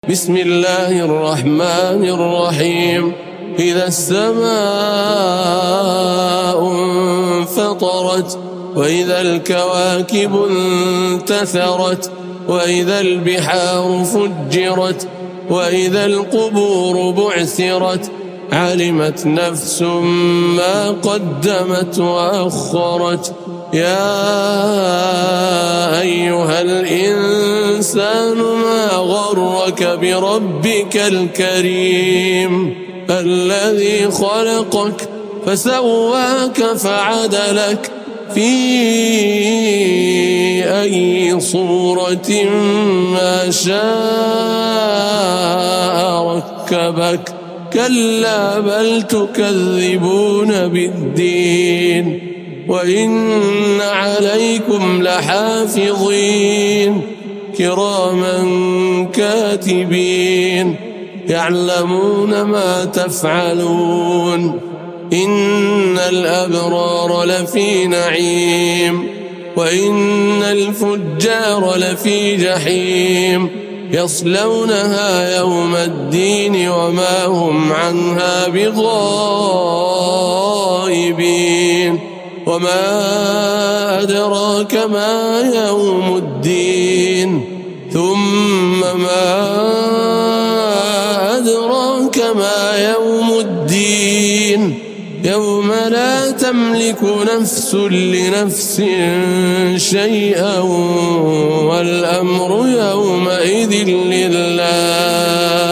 بسم الله الرحمن الرحيم. إذا السماء انفطرت وإذا الكواكب انتثرت وإذا البحار فجرت وإذا القبور بعثرت علمت نفس ما قدمت وأخرت. يا أيها الإنسان ما غرك بربك الكريم الذي خلقك فسواك فعدلك في أي صورة ما شاء ركبك. كلا بل تكذبون بالدين وإن عليكم لحافظين كراما كاتبين يعلمون ما تفعلون. إن الأبرار لفي نعيم وإن الفجار لفي جحيم يصلونها يوم الدين وما هم عنها بغائبين. وما أدراك ما يوم الدين ثم ما أدراك ما يوم الدين يوم لا تملك نفس لنفس شيئا والأمر يومئذ لله.